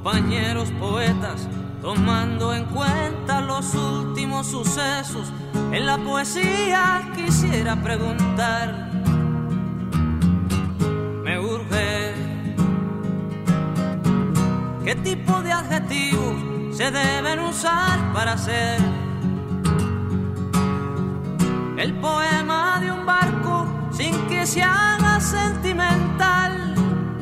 compañeros poetas, tomando en cuenta los últimos sucesos. En la poesía quisiera preguntar, me urge, ¿qué tipo de adjetivos se deben usar para hacer el poema de un barco sin que se haga sentimental?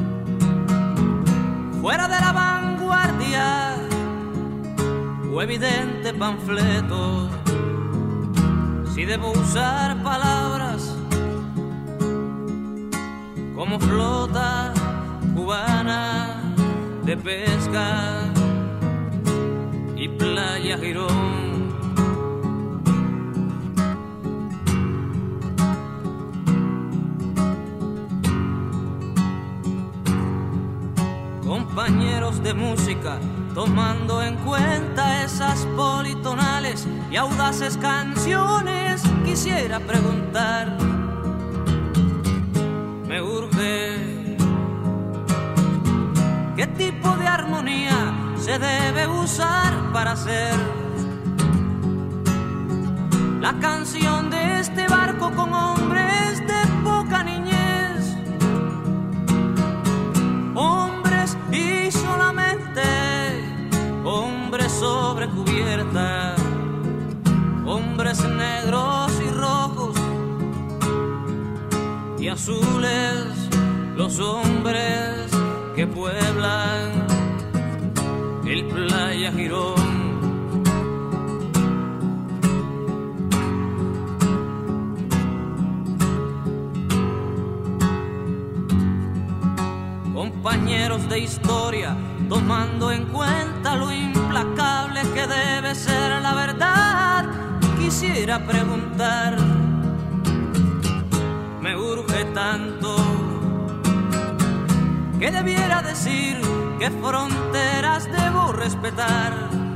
Fuera de la vanguardia o evidente panfleto, si debo usar palabras como flota cubana de pesca y playa Girón. Compañeros de música, tomando en cuenta esas politonales y audaces canciones, quisiera preguntar, me urge, ¿qué tipo de armonía se debe usar para hacer la canción de este barco con hombres de poca niñez? Hombres y solamente hombres sobre cubierta, hombres negros y rojos y azules, los hombres que pueblan el Playa Girón. Compañeros de historia, tomando en cuenta lo implacable que debe ser la verdad, quisiera preguntar, me urge tanto, que debiera decir, qué fronteras debo respetar.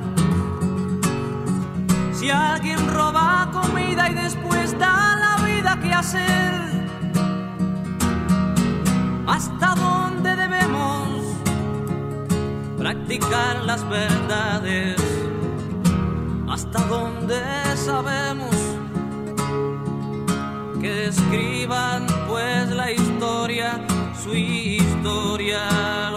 Si alguien roba comida y después da la vida, ¿qué hacer? ¿Hasta dónde debemos practicar las verdades? ¿Hasta dónde sabemos que escriban pues la historia, su historia?